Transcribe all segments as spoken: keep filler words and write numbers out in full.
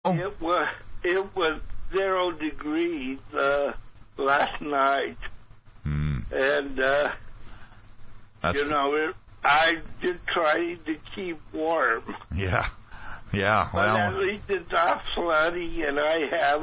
It was it was zero degrees uh, last night, hmm. and uh, you know it, I just trying to keep warm. Yeah, yeah. But Well, at least it's not flooding, and I have.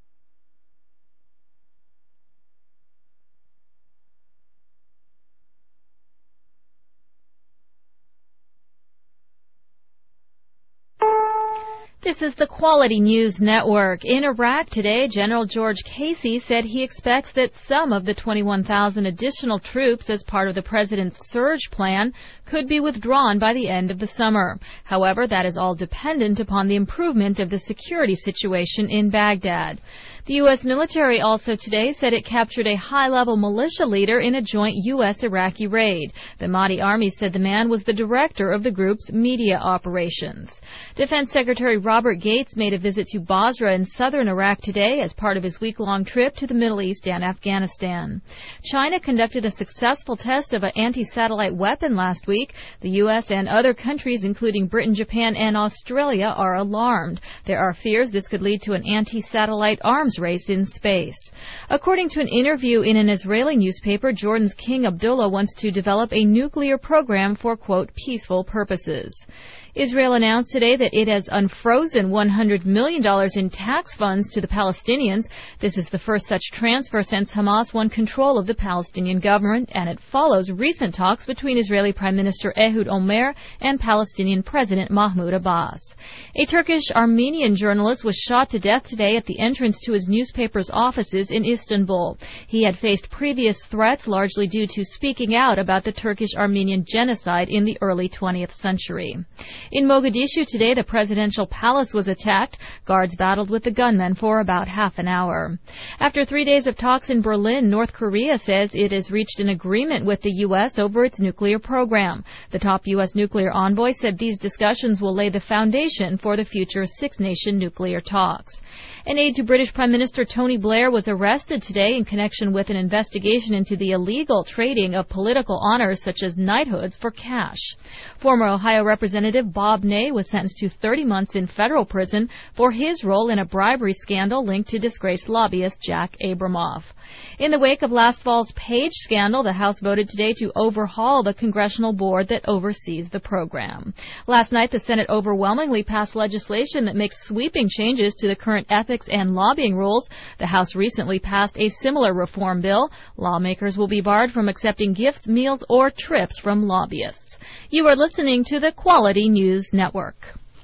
This is the Quality News Network. In Iraq today, General George Casey said he expects that some of the twenty-one thousand additional troops as part of the president's surge plan could be withdrawn by the end of the summer. However, that is all dependent upon the improvement of the security situation in Baghdad. The U S military also today said it captured a high-level militia leader in a joint U S Iraqi raid. The Mahdi Army said the man was the director of the group's media operations. Defense Secretary Robert Gates made a visit to Basra in southern Iraq today as part of his week-long trip to the Middle East and Afghanistan. China conducted a successful test of an anti-satellite weapon last week. The U S and other countries, including Britain, Japan, and Australia, are alarmed. There are fears this could lead to an anti-satellite arms race in space. According to an interview in an Israeli newspaper, Jordan's King Abdullah wants to develop a nuclear program for, quote, peaceful purposes. Israel announced today that it has unfrozen one hundred million dollars in tax funds to the Palestinians. This is the first such transfer since Hamas won control of the Palestinian government, and it follows recent talks between Israeli Prime Minister Ehud Olmert and Palestinian President Mahmoud Abbas. A Turkish-Armenian journalist was shot to death today at the entrance to his newspaper's offices in Istanbul. He had faced previous threats, largely due to speaking out about the Turkish-Armenian genocide in the early twentieth century. In Mogadishu today, the presidential palace was attacked. Guards battled with the gunmen for about half an hour. After three days of talks in Berlin, North Korea says it has reached an agreement with the U S over its nuclear program. The top U S nuclear envoy said these discussions will lay the foundation for the future six-nation nuclear talks. An aide to British Prime Minister Tony Blair was arrested today in connection with an investigation into the illegal trading of political honors such as knighthoods for cash. Former Ohio Representative Bob Ney was sentenced to thirty months in federal prison for his role in a bribery scandal linked to disgraced lobbyist Jack Abramoff. In the wake of last fall's Page scandal, the House voted today to overhaul the congressional board that oversees the program. Last night, the Senate overwhelmingly passed legislation that makes sweeping changes to the current ethics and lobbying rules. The House recently passed a similar reform bill. Lawmakers will be barred from accepting gifts, meals, or trips from lobbyists. You are listening to the Quality News Network.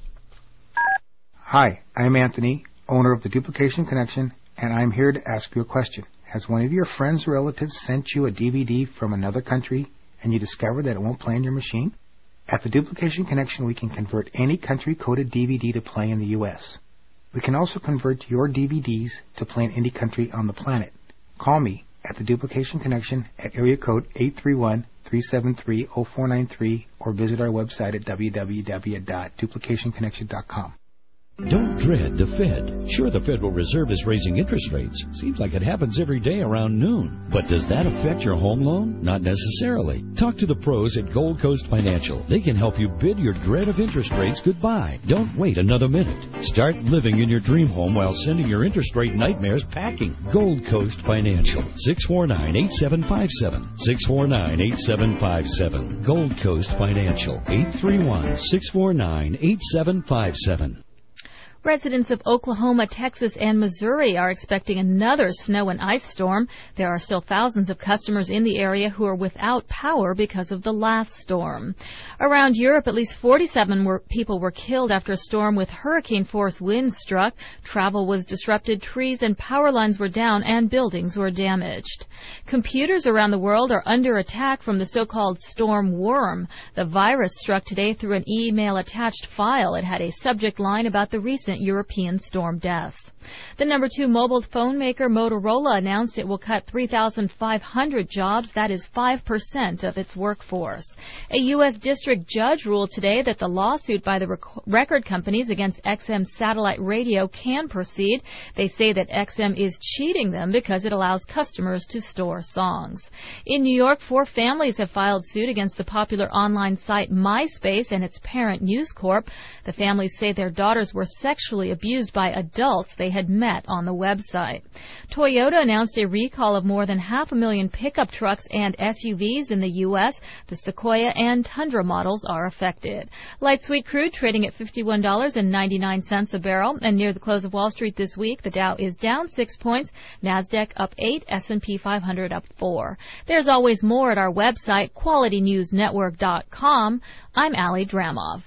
Hi, I'm Anthony, owner of the Duplication Connection, and I'm here to ask you a question. Has one of your friends or relatives sent you a D V D from another country and you discover that it won't play on your machine? At the Duplication Connection, we can convert any country-coded D V D to play in the U S We can also convert your D V Ds to play in any country on the planet. Call me at the Duplication Connection at area code eight three one, three seven three, zero four nine three or visit our website at w w w dot duplication connection dot com. Don't dread the Fed. Sure, the Federal Reserve is raising interest rates. Seems like it happens every day around noon. But does that affect your home loan? Not necessarily. Talk to the pros at Gold Coast Financial. They can help you bid your dread of interest rates goodbye. Don't wait another minute. Start living in your dream home while sending your interest rate nightmares packing. Gold Coast Financial. six four nine, eight seven five seven. six four nine, eight seven five seven. Gold Coast Financial. eight three one, six four nine, eight seven five seven. Residents of Oklahoma, Texas, and Missouri are expecting another snow and ice storm. There are still thousands of customers in the area who are without power because of the last storm. Around Europe, at least forty-seven were, people were killed after a storm with hurricane-force winds struck. Travel was disrupted, trees and power lines were down, and buildings were damaged. Computers around the world are under attack from the so-called storm worm. The virus struck today through an email-attached file. It had a subject line about the recent European storm deaths. The number two mobile phone maker Motorola announced it will cut three thousand five hundred jobs. That is five percent of its workforce. A U S district judge ruled today that the lawsuit by the rec- record companies against X M satellite radio can proceed. They say that X M is cheating them because it allows customers to store songs. In New York, four families have filed suit against the popular online site MySpace and its parent News Corp. The families say their daughters were sexually sexually abused by adults they had met on the website. Toyota announced a recall of more than half a million pickup trucks and S U Vs in the U S. The Sequoia and Tundra models are affected. Light sweet crude trading at fifty-one dollars and ninety-nine cents a barrel, and near the close of Wall Street this week, the Dow is down six points, NASDAQ up eight, S and P five hundred up four. There's always more at our website, quality news network dot com. I'm Ali Dramov.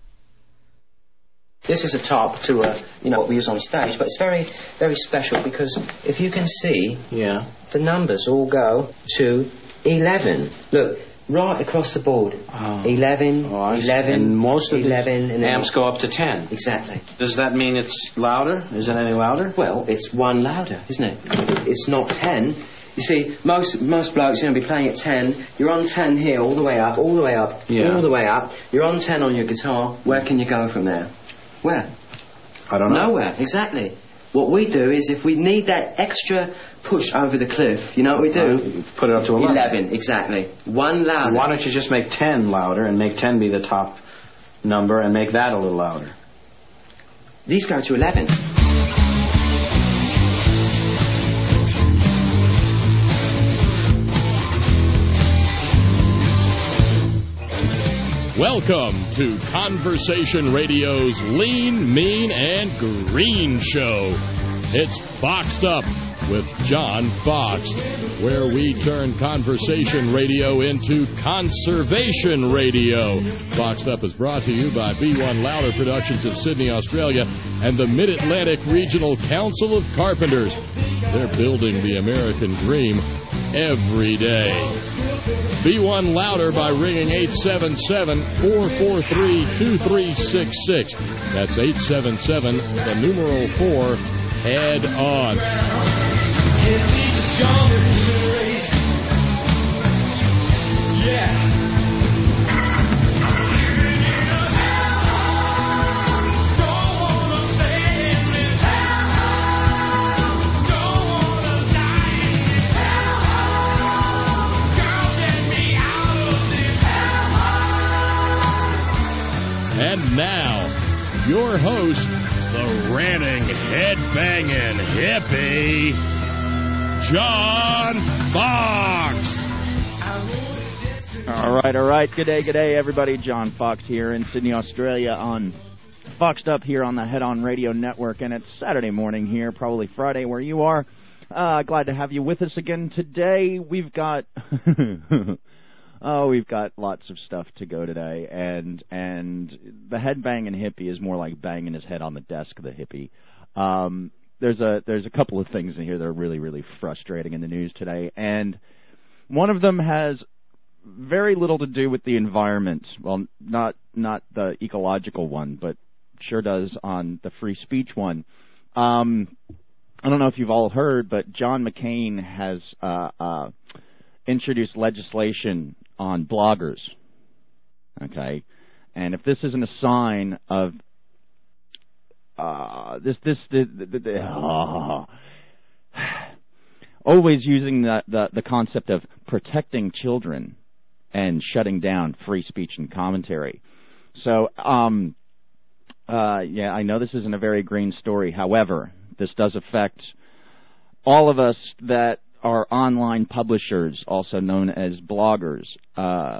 This is a top to a, you know, what we use on stage, but it's very, very special because if you can see, yeah, the numbers all go to eleven. Look, right across the board. Oh. eleven, oh, eleven, and most of eleven, the and amps go up to ten. Exactly. Does that mean it's louder? Is it any louder? Well, it's one louder, isn't it? It's not ten. You see, most most blokes are going to be playing at ten. You're on ten here, all the way up, all the way up, yeah. all the way up. You're on ten on your guitar. Where can you go from there? Where? I don't know. Nowhere, exactly. What we do is if we need that extra push over the cliff, you know what we do? Uh, put it up to eleven. eleven, exactly. One louder. Why don't you just make ten louder and make ten be the top number and make that a little louder? These go to eleven. Welcome to Conversation Radio's Lean, Mean, and Green Show. It's Boxed Up with John Fox, where we turn conversation radio into conservation radio. Boxed Up is brought to you by B one Louder Productions in Sydney, Australia, and the Mid-Atlantic Regional Council of Carpenters. They're building the American dream every day. B one Louder by ringing eight seven seven, four four three, two three six six. That's eight seven seven, the numeral four, head on. Yeah. And now, your host, the ranting, head-banging hippie, John Fox. All right, all right. Good day, good day, everybody. John Fox here in Sydney, Australia on Foxed Up here on the Head On Radio Network. And it's Saturday morning here, probably Friday where you are. Uh, glad to have you with us again today. We've got... Oh, we've got lots of stuff to go today, and and the head banging hippie is more like banging his head on the desk of the hippie. Um, there's a there's a couple of things in here that are really, really frustrating in the news today, and one of them has very little to do with the environment. Well, not not the ecological one, but sure does on the free speech one. Um, I don't know if you've all heard, but John McCain has uh, uh, introduced legislation on bloggers, okay, and if this isn't a sign of uh, this, this, the, the, the, oh, always using the, the the concept of protecting children and shutting down free speech and commentary. So, um, uh, yeah, I know this isn't a very green story. However, this does affect all of us that are online publishers, also known as bloggers. Uh,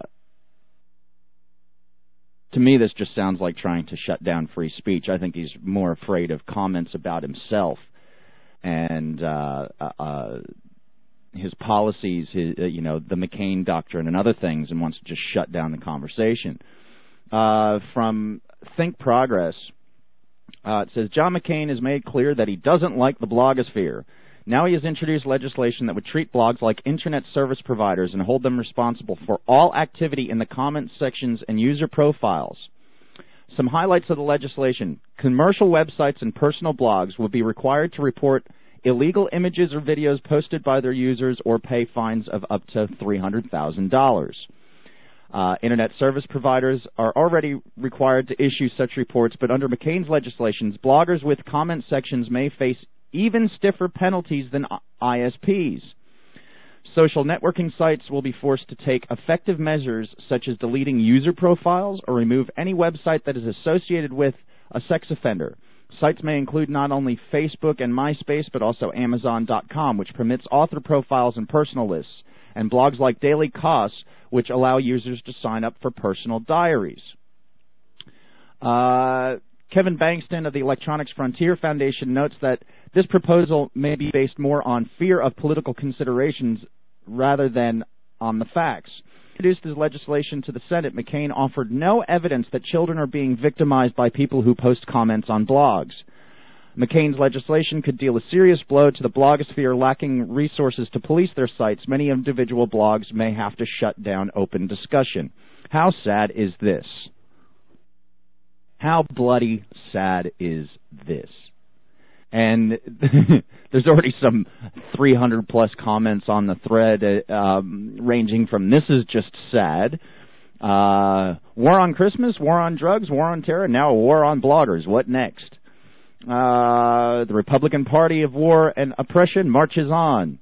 to me, this just sounds like trying to shut down free speech. I think he's more afraid of comments about himself and uh, uh, his policies, his, uh, you know, the McCain doctrine and other things, and wants to just shut down the conversation. Uh, from Think Progress, uh, it says, John McCain has made clear that he doesn't like the blogosphere. Now he has introduced legislation that would treat blogs like internet service providers and hold them responsible for all activity in the comment sections and user profiles. Some highlights of the legislation. Commercial websites and personal blogs will be required to report illegal images or videos posted by their users or pay fines of up to three hundred thousand dollars. Uh, internet service providers are already required to issue such reports, but under McCain's legislations, bloggers with comment sections may face even stiffer penalties than I S Ps. Social networking sites will be forced to take effective measures such as deleting user profiles or remove any website that is associated with a sex offender. Sites may include not only Facebook and MySpace, but also Amazon dot com, which permits author profiles and personal lists, and blogs like Daily Kos, which allow users to sign up for personal diaries. Uh, Kevin Bankston of the Electronics Frontier Foundation notes that this proposal may be based more on fear of political considerations rather than on the facts. Introduced his legislation to the Senate, McCain offered no evidence that children are being victimized by people who post comments on blogs. McCain's legislation could deal a serious blow to the blogosphere lacking resources to police their sites. Many individual blogs may have to shut down open discussion. How sad is this? How bloody sad is this? And there's already some three hundred plus comments on the thread, uh, um, ranging from "this is just sad," uh, "war on Christmas," "war on drugs," "war on terror," now a war on bloggers. What next? Uh, the Republican Party of war and oppression marches on.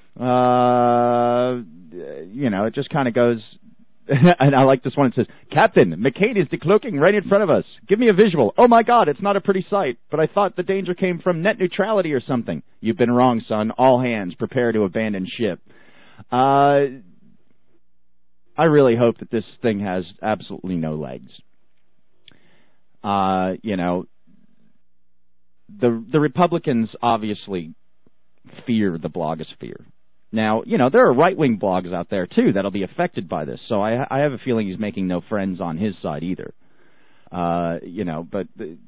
Uh, you know, it just kind of goes. And I like this one. It says, "Captain, McCain is decloaking right in front of us. Give me a visual. Oh, my God, it's not a pretty sight. But I thought the danger came from net neutrality or something." You've been wrong, son. All hands, prepare to abandon ship. Uh, I really hope that this thing has absolutely no legs. Uh, you know, the the Republicans obviously fear the blogosphere. Now, you know, there are right-wing blogs out there, too, that'll be affected by this. So I, I have a feeling he's making no friends on his side either. Uh, you know, but...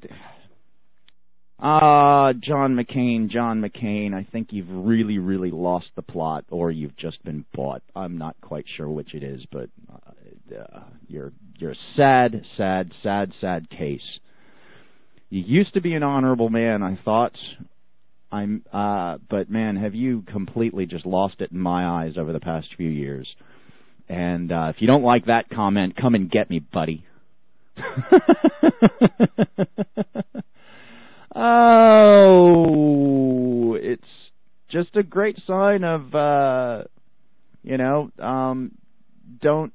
Ah, uh, John McCain, John McCain, I think you've really, really lost the plot, or you've just been bought. I'm not quite sure which it is, but uh, uh, you're, you're a sad, sad, sad, sad case. You used to be an honorable man, I thought... I'm, uh, but man, have you completely just lost it in my eyes over the past few years. And uh, if you don't like that comment, come and get me, buddy. Oh, it's just a great sign of, uh, you know, um, don't,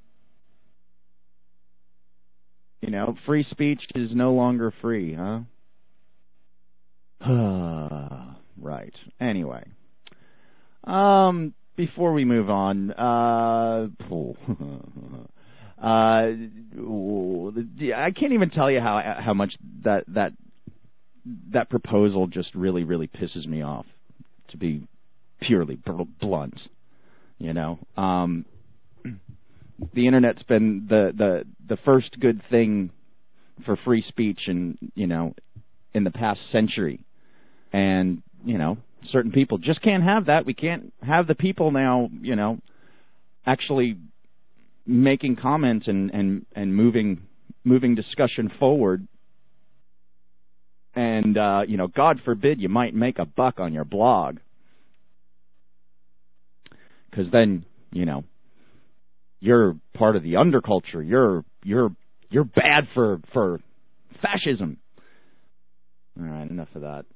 you know, free speech is no longer free, huh? Right. Anyway, um, before we move on, uh, uh, I can't even tell you how how much that that that proposal just really really pisses me off. To be purely blunt, you know, um, the internet's been the the the first good thing for free speech, and you know, in the past century. And, you know, certain people just can't have that. We can't have the people now, you know, actually making comments and, and, and moving moving discussion forward. And, uh, you know, God forbid you might make a buck on your blog. Because then, you know, you're part of the underculture. You're you're you're bad for, for fascism. All right, enough of that.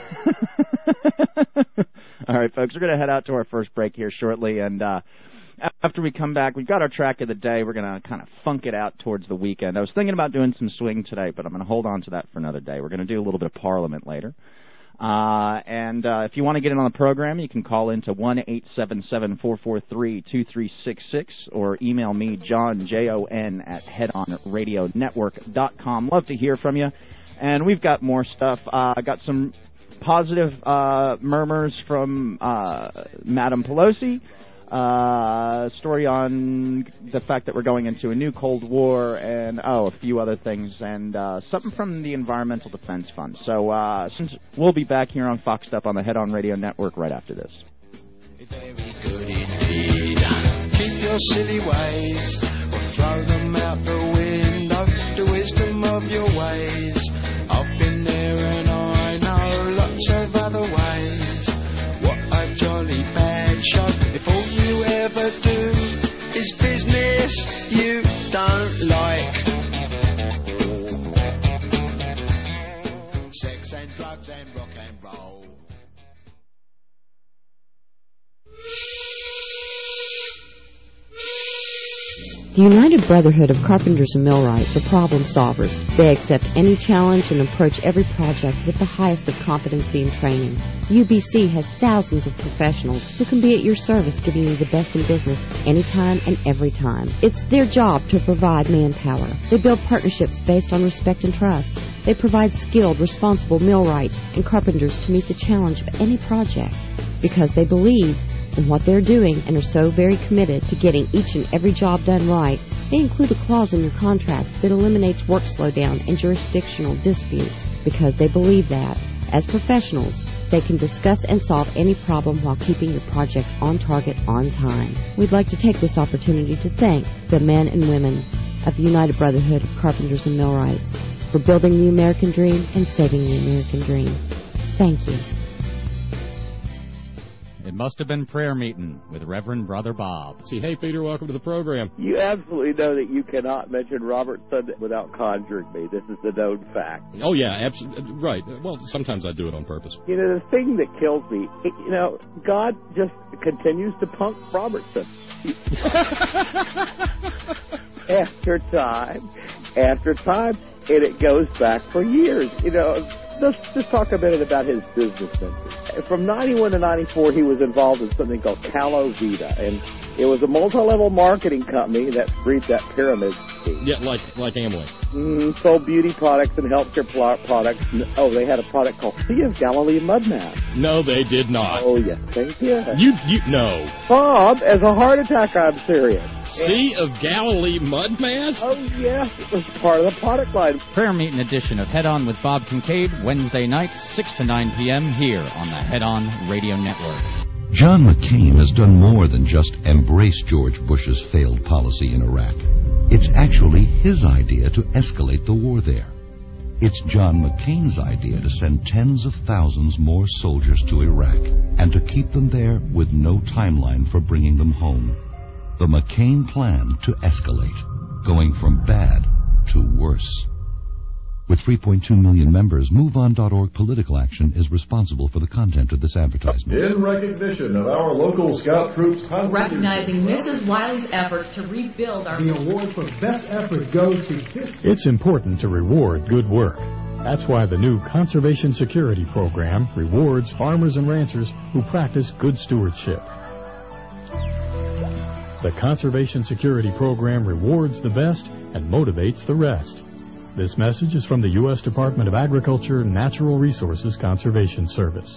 All right, folks, we're going to head out to our first break here shortly, and uh, after we come back, we've got our track of the day. We're going to kind of funk it out towards the weekend. I was thinking about doing some swing today, but I'm going to hold on to that for another day. We're going to do a little bit of Parliament later. Uh, and uh, if you want to get in on the program, you can call in to one eight seven seven, four four three, two three six six or email me, John, J O N, at head on radio network dot com. Love to hear from you. And we've got more stuff. I uh, got some positive uh, murmurs from uh, Madam Pelosi. Uh, story on the fact that we're going into a new Cold War, and, oh, a few other things, and uh, something from the Environmental Defense Fund. So uh, since we'll be back here on Fox Up on the Head On Radio Network right after this. Very good indeed. Keep your silly ways, or throw them out the window. The wisdom of your ways. I've been there and I know lots of other ways. What a jolly bad show. If all you ever do is business you don't like. Sex and drugs and rock and roll. The United Brotherhood of Carpenters and Millwrights are problem solvers. They accept any challenge and approach every project with the highest of competency and training. U B C has thousands of professionals who can be at your service, giving you the best in business anytime and every time. It's their job to provide manpower. They build partnerships based on respect and trust. They provide skilled, responsible millwrights and carpenters to meet the challenge of any project because they believe in what they're doing and are so very committed to getting each and every job done right. They include a clause in your contract that eliminates work slowdown and jurisdictional disputes because they believe that, as professionals, they can discuss and solve any problem while keeping your project on target on time. We'd like to take this opportunity to thank the men and women of the United Brotherhood of Carpenters and Millwrights for building the American dream and saving the American dream. Thank you. It must have been prayer meeting with Reverend Brother Bob. See, hey, Peter, welcome to the program. You absolutely know that you cannot mention Robertson without conjuring me. This is the known fact. Oh, yeah, absolutely. Right. Well, sometimes I do it on purpose. You know, the thing that kills me, it, you know, God just continues to punk Robertson. After time, after time, and it goes back for years. You know, let's just talk a minute about his business ventures. From ninety-one to ninety-four, he was involved in something called Calovita, and it was a multi-level marketing company that breeds that pyramid scheme. Yeah, like like Amway. Mm, sold beauty products and healthcare products. Oh, they had a product called Sea of Galilee Mud Mask. No, they did not. Oh, yes, they did. You, you, no. Bob, as a heart attack, I'm serious. Sea of Galilee Mud Mask? Oh, yes, it was part of the product line. Prayer meeting edition of Head On with Bob Kincaid, Wednesday nights, six to nine p.m. here on the Head On Radio Network. John McCain has done more than just embrace George Bush's failed policy in Iraq. It's actually his idea to escalate the war there. It's John McCain's idea to send tens of thousands more soldiers to Iraq and to keep them there with no timeline for bringing them home. The McCain plan to escalate, going from bad to worse. With three point two million members, move on dot org Political Action is responsible for the content of this advertisement. In recognition of our local scout troops... Recognizing Missus Wiley's efforts to rebuild our... The award for best effort goes to this... It's important to reward good work. That's why the new Conservation Security Program rewards farmers and ranchers who practice good stewardship. The Conservation Security Program rewards the best and motivates the rest. This message is from the U S Department of Agriculture Natural Resources Conservation Service.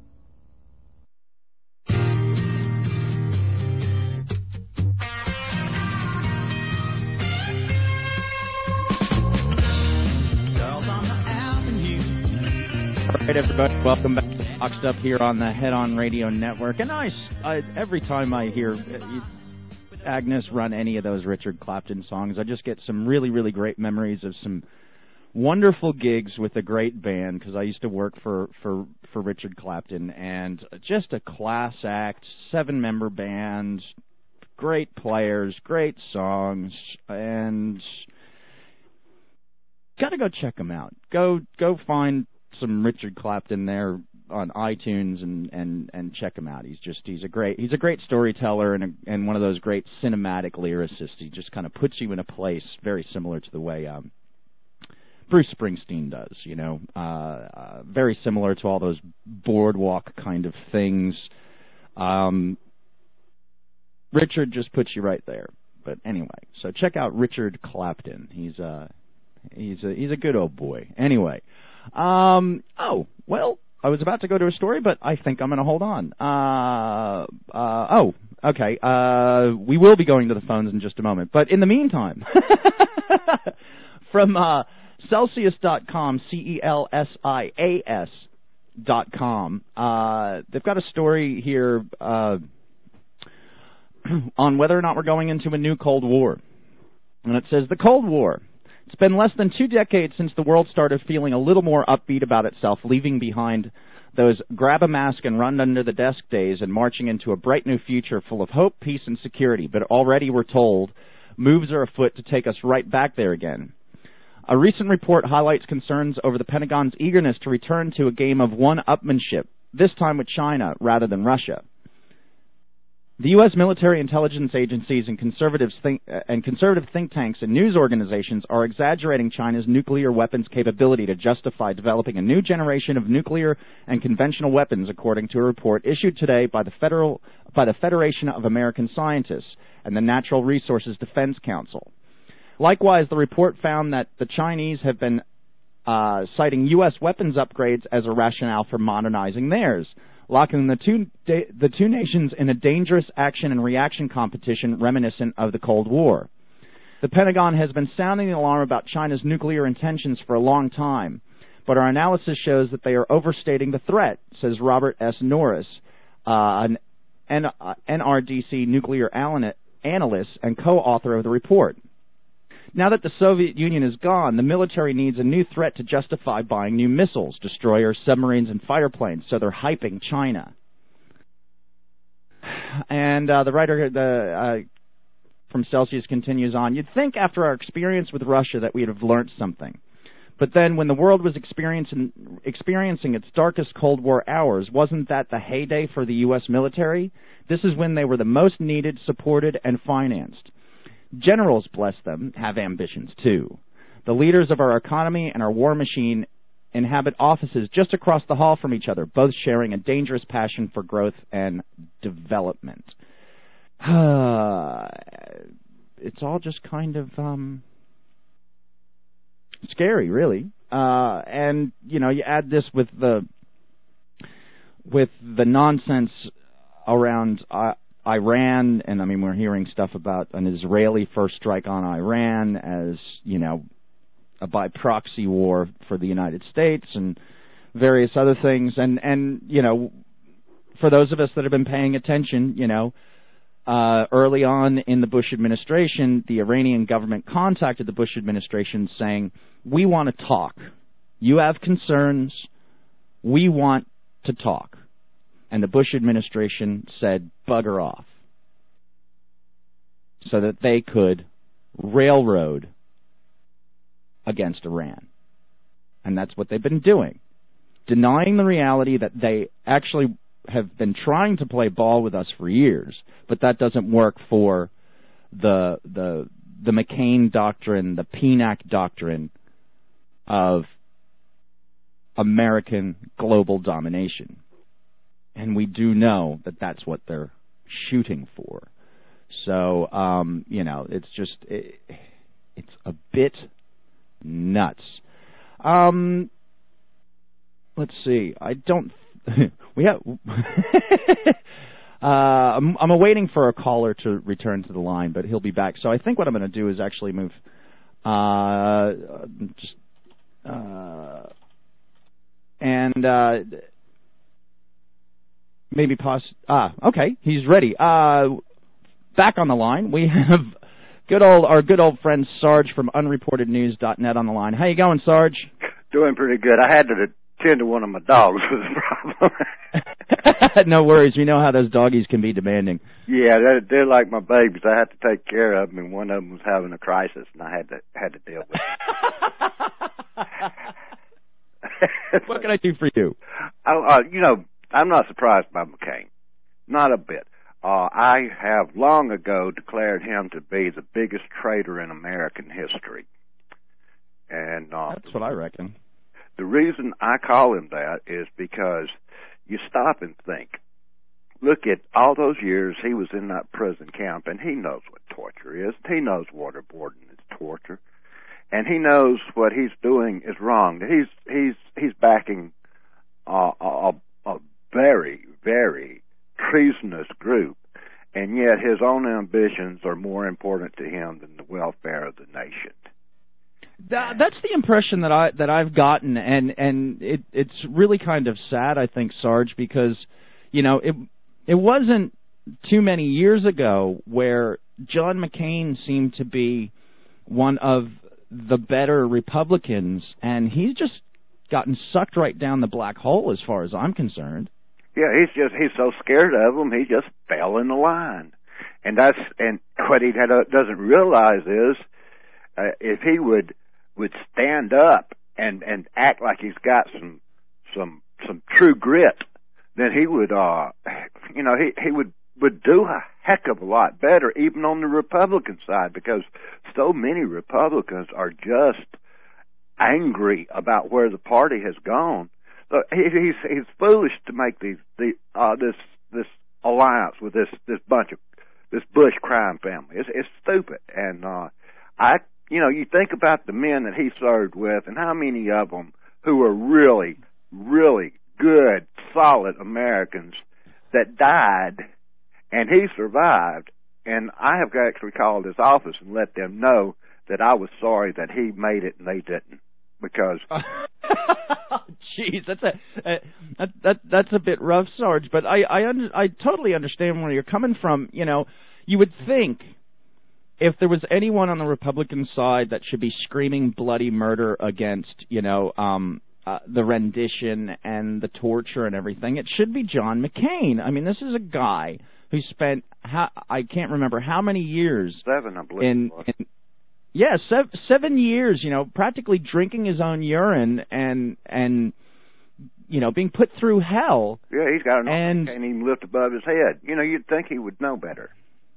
All right, everybody, welcome back to Boxed Up here on the Head On Radio Network. And I, I every time I hear Agnes run any of those Richard Clapton songs, I just get some really, really great memories of some wonderful gigs with a great band, because I used to work for, for, for Richard Clapton, and just a class act, seven-member band, great players, great songs, and got to go check them out. Go, go find some Richard Clapton there on iTunes and, and, and check him out. He's just he's a great he's a great storyteller and a, and one of those great cinematic lyricists. He just kind of puts you in a place very similar to the way um, Bruce Springsteen does. You know, uh, uh, very similar to all those boardwalk kind of things. Um, Richard just puts you right there. But anyway, so check out Richard Clapton. He's a he's a he's a good old boy. Anyway, um, oh well. I was about to go to a story, but I think I'm going to hold on. Uh, uh, oh, okay. Uh, we will be going to the phones in just a moment. But in the meantime, from uh, Celsius dot com, C E L S I A S dot com, uh, they've got a story here uh, on whether or not we're going into a new Cold War. And it says, the Cold War. It's been less than two decades since the world started feeling a little more upbeat about itself, leaving behind those grab a mask and run under the desk days and marching into a bright new future full of hope, peace, and security. But already we're told moves are afoot to take us right back there again. A recent report highlights concerns over the Pentagon's eagerness to return to a game of one-upmanship, this time with China rather than Russia. The U S military intelligence agencies and conservative think, uh, and conservative think tanks and news organizations are exaggerating China's nuclear weapons capability to justify developing a new generation of nuclear and conventional weapons, according to a report issued today by the Federal by the Federation of American Scientists and the Natural Resources Defense Council. Likewise, the report found that the Chinese have been uh, citing U S weapons upgrades as a rationale for modernizing theirs, locking the two da- the two nations in a dangerous action and reaction competition reminiscent of the Cold War. The Pentagon has been sounding the alarm about China's nuclear intentions for a long time, but our analysis shows that they are overstating the threat, says Robert S. Norris, uh, an N- uh, N R D C nuclear analyst and co-author of the report. Now that the Soviet Union is gone, the military needs a new threat to justify buying new missiles, destroyers, submarines, and fighter planes, so they're hyping China. And uh, the writer the, uh, from Celsius continues on, you'd think after our experience with Russia that we'd have learned something. But then when the world was experiencing, experiencing its darkest Cold War hours, wasn't that the heyday for the U S military? This is when they were the most needed, supported, and financed. Generals, bless them, have ambitions too. The leaders of our economy and our war machine inhabit offices just across the hall from each other, both sharing a dangerous passion for growth and development. It's all just kind of um, scary, really. Uh, and, you know, you add this with the with the nonsense around Uh, Iran, and I mean, we're hearing stuff about an Israeli first strike on Iran as, you know, a by proxy war for the United States and various other things. And, and you know, for those of us that have been paying attention, you know, uh, early on in the Bush administration, the Iranian government contacted the Bush administration saying, we want to talk. You have concerns. We want to talk. And the Bush administration said, bugger off, so that they could railroad against Iran. And that's what they've been doing, denying the reality that they actually have been trying to play ball with us for years, but that doesn't work for the the the McCain doctrine, the P N A C doctrine of American global domination. And we do know that that's what they're shooting for. So, um, you know, it's just, it, it's a bit nuts. Um, let's see. I don't, we have, uh, I'm, I'm awaiting for a caller to return to the line, but he'll be back. So I think what I'm going to do is actually move, uh, just, uh, and, uh, Maybe pause. Ah, okay, he's ready. Uh, back on the line, we have good old our good old friend Sarge from unreported news dot net on the line. How you going, Sarge? Doing pretty good. I had to attend to one of my dogs was the problem. No worries. We know how those doggies can be demanding. Yeah, they're, they're like my babies. I had to take care of them, and one of them was having a crisis, and I had to had to deal with it. What can I do for you? Oh, uh, you know. I'm not surprised by McCain. Not a bit. Uh, I have long ago declared him to be the biggest traitor in American history. And uh, that's what I reckon. The reason I call him that is because you stop and think. Look at all those years he was in that prison camp, and he knows what torture is. He knows waterboarding is torture. And he knows what he's doing is wrong. He's he's he's backing uh, a, a very, very treasonous group, and yet his own ambitions are more important to him than the welfare of the nation. That, that's the impression that I that I've gotten, and and it, it's really kind of sad, I think, Sarge, because you know it it wasn't too many years ago where John McCain seemed to be one of the better Republicans, and he's just gotten sucked right down the black hole as far as I'm concerned. Yeah, he's just, he's so scared of them, he just fell in the line. And that's, and what he doesn't realize is, uh, if he would, would stand up and, and act like he's got some, some, some true grit, then he would, uh, you know, he, he would would do a heck of a lot better, even on the Republican side, because so many Republicans are just angry about where the party has gone. So he, he's he's foolish to make these the uh, this this alliance with this this bunch of this Bush crime family. It's, it's stupid, and uh, I you know you think about the men that he served with, and how many of them who were really really good, solid Americans that died, and he survived. And I have actually called his office and let them know that I was sorry that he made it and they didn't, because. Jeez, that's a uh, that, that that's a bit rough, Sarge. But I I, under, I totally understand where you're coming from. You know, you would think if there was anyone on the Republican side that should be screaming bloody murder against, you know, um, uh, the rendition and the torture and everything, it should be John McCain. I mean, this is a guy who spent how, I can't remember how many years seven, I believe. In, in yeah, seven, seven years. You know, practically drinking his own urine and and you know being put through hell. Yeah, he's got an and can't even lift above his head. You know, you'd think he would know better.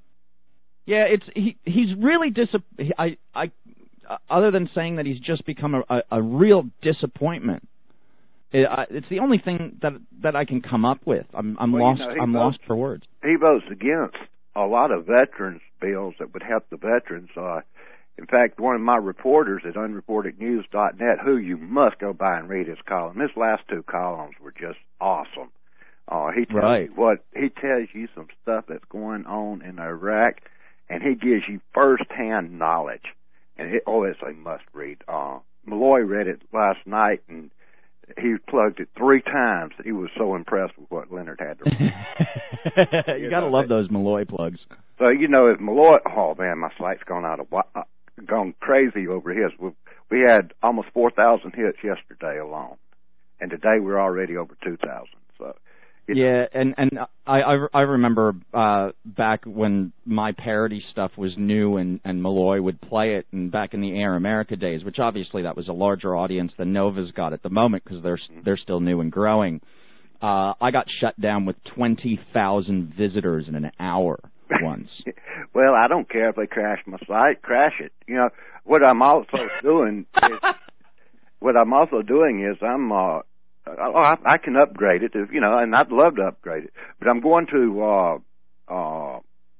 Yeah, it's he. He's really dis. I I. Other than saying that he's just become a, a, a real disappointment, it, uh, it's the only thing that that I can come up with. I'm I'm well, lost. You know, I'm votes, lost for words. He votes against a lot of veterans bills that would help the veterans. Uh, in fact, one of my reporters at unreported news dot net, who you must go by and read his column. His last two columns were just awesome. Uh, he tells right. you what he tells you some stuff that's going on in Iraq, and he gives you first-hand knowledge. And it, oh, it's a must-read. Uh, Malloy read it last night, and he plugged it three times. He was so impressed with what Leonard had to read. you you got to love those Malloy plugs. So, you know, if Malloy, oh, man, my site's gone out of, uh, gone crazy over his. We, we had almost four thousand hits yesterday alone, and today we're already over two thousand. So. Yeah, and and I I, I remember uh, back when my parody stuff was new, and, and Malloy would play it, and back in the Air America days, which obviously that was a larger audience than Nova's got at the moment because they're they're still new and growing. Uh, I got shut down with twenty thousand visitors in an hour once. Well, I don't care if they crash my site, crash it. You know what I'm also doing. Is, what I'm also doing is I'm. Uh, Oh, I, I can upgrade it, if, you know, and I'd love to upgrade it. But I'm going to uh, uh,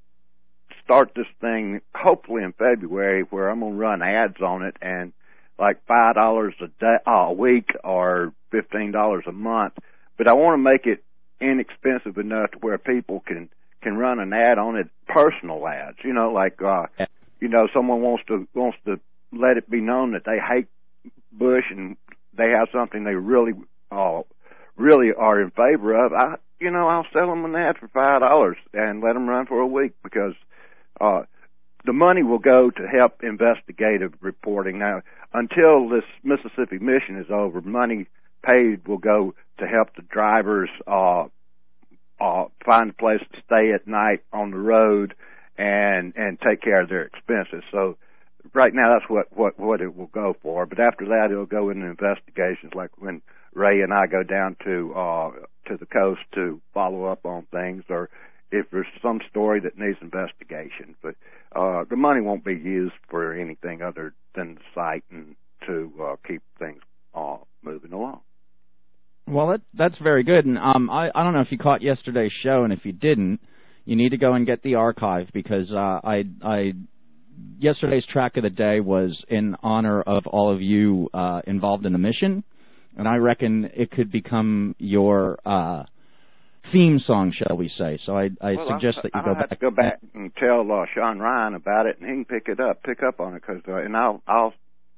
start this thing hopefully in February, where I'm going to run ads on it, and like five dollars a day, uh, a week, or fifteen dollars a month. But I want to make it inexpensive enough to where people can can run an ad on it, personal ads. You know, like uh, you know, someone wants to wants to let it be known that they hate Bush and they have something they really Uh, really are in favor of. I, you know, I'll sell them an ad for five dollars and let them run for a week, because uh, the money will go to help investigative reporting. Now, until this Mississippi mission is over, money paid will go to help the drivers uh, uh, find a place to stay at night on the road and and take care of their expenses. So right now, that's what what what it will go for. But after that, it'll go into investigations, like when Ray and I go down to uh to the coast to follow up on things, or if there's some story that needs investigation. But uh the money won't be used for anything other than the site and to uh keep things uh moving along. Well, that that's very good. And um I, I don't know if you caught yesterday's show, and if you didn't, you need to go and get the archive, because uh I I yesterday's track of the day was in honor of all of you uh involved in the mission. And I reckon it could become your uh, theme song, shall we say. So I, I well, suggest I, that you I'll go have back. to go back and tell uh, Sean Ryan about it, and he can pick it up, pick up on it, cause, uh, and I'll I'll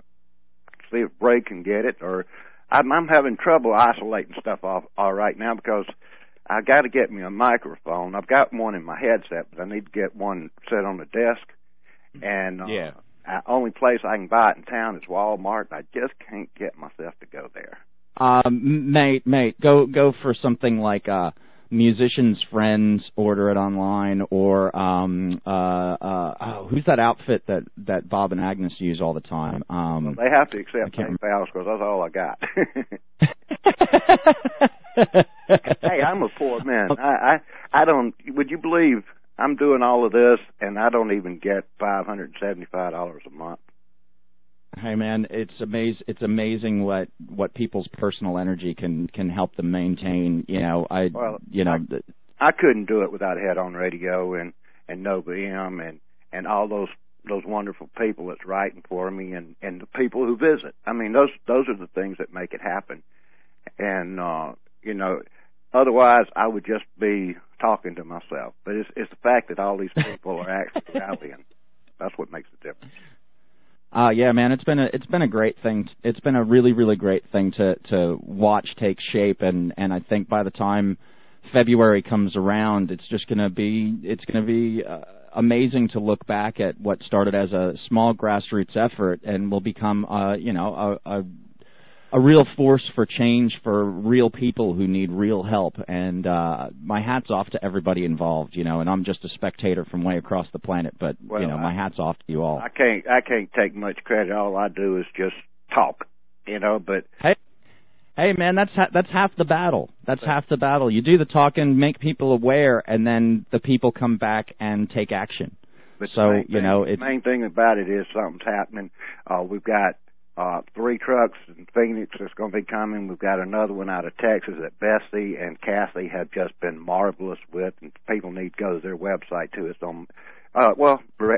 see if Ray can get it. Or I'm, I'm having trouble isolating stuff off all right now, because I got to get me a microphone. I've got one in my headset, but I need to get one set on the desk. And uh, yeah. The only place I can buy it in town is Walmart, and I just can't get myself to go there. Um, mate, mate, go go for something like uh, Musician's Friends. Order it online, or um, uh, uh, oh, who's that outfit that, that Bob and Agnes use all the time? Um, well, they have to accept PayPal, because that's all I got. Hey, I'm a poor man. I, I I don't. Would you believe I'm doing all of this and I don't even get five hundred seventy-five dollars a month? Hey man, it's amaz- It's amazing what, what people's personal energy can, can help them maintain. You know, I well, you know. I, I couldn't do it without Head On Radio and and Nova M and and all those those wonderful people that's writing for me and and the people who visit. I mean, those those are the things that make it happen. And uh, you know, otherwise I would just be talking to myself. But it's it's the fact that all these people are actually rallying. That's what makes the difference. Uh, yeah, man, it's been a it's been a great thing. It's been a really really great thing to to watch take shape, and and I think by the time February comes around, it's just gonna be it's gonna be uh, amazing to look back at what started as a small grassroots effort and will become uh you know a, a a real force for change for real people who need real help. And uh, my hat's off to everybody involved, you know, and I'm just a spectator from way across the planet, but, well, you know, my hat's off to you all. I can't, I can't take much credit. All I do is just talk, you know, but... Hey, hey man, that's ha- that's half the battle. That's but, half the battle. You do the talking, make people aware, and then the people come back and take action. But so, you thing, know, the main thing about it is something's happening. Uh, we've got Uh, three trucks in Phoenix that's going to be coming. We've got another one out of Texas that Bessie and Kathy have just been marvelous with, and people need to go to their website too. It's on, uh, well,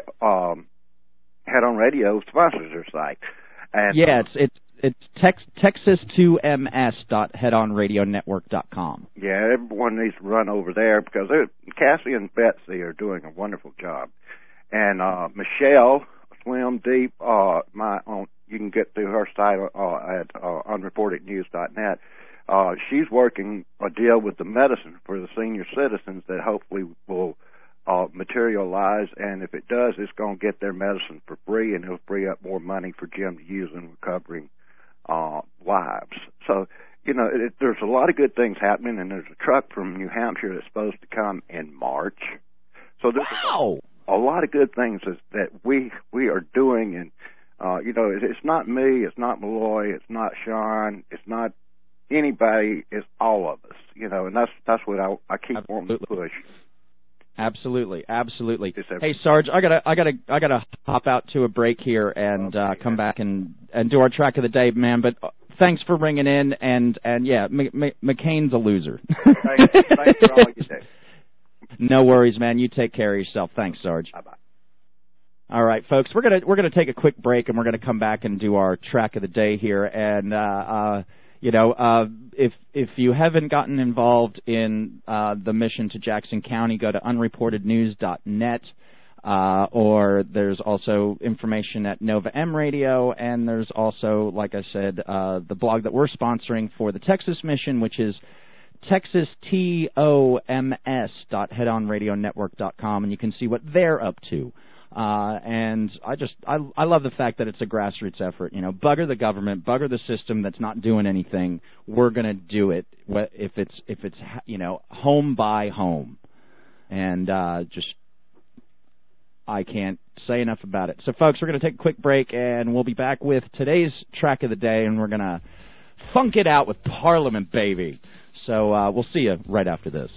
um, Head On Radio sponsors their site. And, yeah, it's it's it's tex, texas two m s dot head on radio network dot com. Yeah, everyone needs to run over there because Cassie and Betsy are doing a wonderful job, and uh, Michelle Swim Deep, uh, my own. You can get through her site uh, at uh, unreported news dot net. Uh, she's working a deal with the medicine for the senior citizens that hopefully will uh, materialize, and if it does, it's going to get their medicine for free, and it'll free up more money for Jim to use in recovering uh, lives. So, you know, it, there's a lot of good things happening, and there's a truck from New Hampshire that's supposed to come in March. So there's wow. a, a lot of good things that, that we we are doing, and Uh, you know, it's not me, it's not Malloy, it's not Sean, it's not anybody, it's all of us, you know, and that's that's what I, I keep Absolutely. wanting to push. Absolutely, absolutely. Hey, Sarge, I gotta, I gotta, I gotta hop out to a break here and okay, uh, come yeah. back and, and do our track of the day, man. But thanks for ringing in, and and yeah, M- M- McCain's a loser. Thanks, thanks for all you do. No worries, man. You take care of yourself. Thanks, Sarge. Bye bye. All right, folks, we're gonna we're gonna take a quick break, and we're gonna come back and do our track of the day here. And uh, uh, you know, uh, if if you haven't gotten involved in uh, the mission to Jackson County, go to unreported news dot net, uh, or there's also information at Nova M Radio, and there's also, like I said, uh, the blog that we're sponsoring for the Texas mission, which is texas toms dot head on radio network dot com, and you can see what they're up to. Uh, and I just, I, I love the fact that it's a grassroots effort. You know, bugger the government, bugger the system that's not doing anything. We're going to do it if it's, if it's, you know, home by home. And, uh, just, I can't say enough about it. So, folks, we're going to take a quick break, and we'll be back with today's track of the day, and we're going to funk it out with Parliament, baby. So, uh, we'll see you right after this.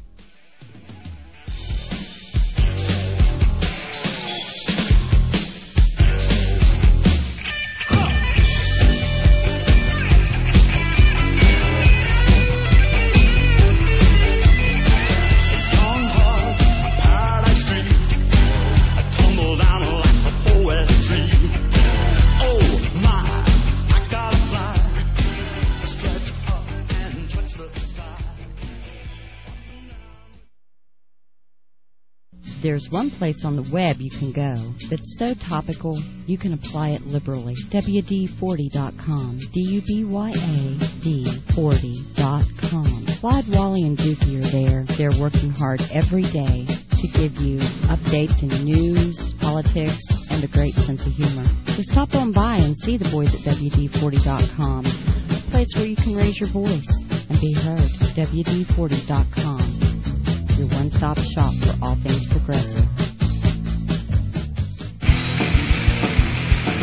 There's one place on the web you can go that's so topical you can apply it liberally. W D forty dot com. D U B Y A D forty dot com. Clyde, Wally, and Dookie are there. They're working hard every day to give you updates in news, politics, and a great sense of humor. So stop on by and see the boys at W D forty dot com, a place where you can raise your voice and be heard. W D forty dot com. Your one-stop shop for all things progressive.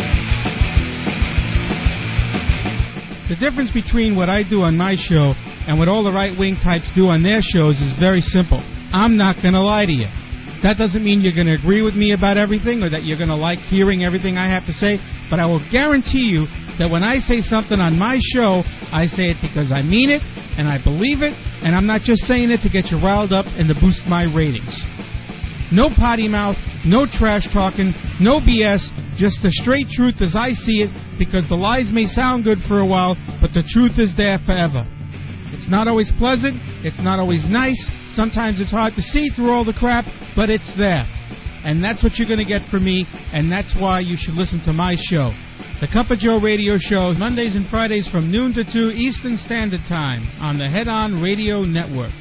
The difference between what I do on my show and what all the right-wing types do on their shows is very simple. I'm not going to lie to you. That doesn't mean you're going to agree with me about everything or that you're going to like hearing everything I have to say, but I will guarantee you that when I say something on my show, I say it because I mean it, and I believe it, and I'm not just saying it to get you riled up and to boost my ratings. No potty mouth, no trash talking, no B S, just the straight truth as I see it, because the lies may sound good for a while, but the truth is there forever. It's not always pleasant, it's not always nice, sometimes it's hard to see through all the crap, but it's there. And that's what you're going to get from me, and that's why you should listen to my show. The Cup of Joe radio show, Mondays and Fridays from noon to two Eastern Standard Time on the Head On Radio Network.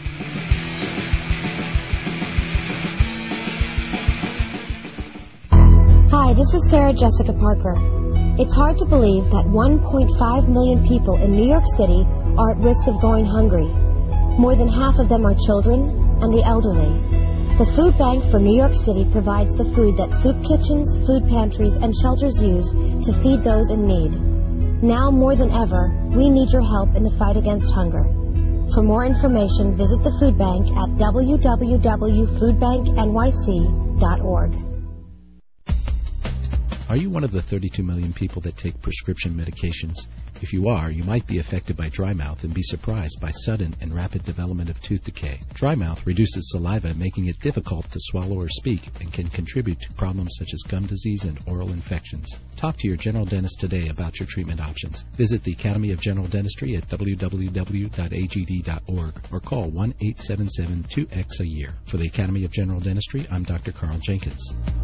Hi, this is Sarah Jessica Parker. It's hard to believe that one point five million people in New York City are at risk of going hungry. More than half of them are children and the elderly. The Food Bank for New York City provides the food that soup kitchens, food pantries, and shelters use to feed those in need. Now more than ever, we need your help in the fight against hunger. For more information, visit the Food Bank at w w w dot food bank n y c dot org. Are you one of the thirty-two million people that take prescription medications? If you are, you might be affected by dry mouth and be surprised by sudden and rapid development of tooth decay. Dry mouth reduces saliva, making it difficult to swallow or speak, and can contribute to problems such as gum disease and oral infections. Talk to your general dentist today about your treatment options. Visit the Academy of General Dentistry at w w w dot a g d dot org or call one eight seven seven two X a year. For the Academy of General Dentistry, I'm Doctor Carl Jenkins.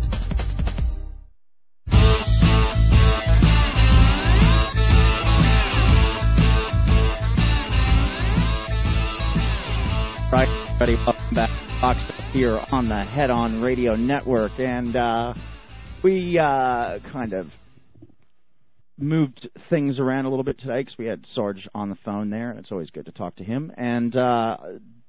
Right, everybody, welcome back. Boxed Up here on the Head On Radio Network, and uh, we uh, kind of moved things around a little bit today because we had Sarge on the phone there, and it's always good to talk to him. And uh,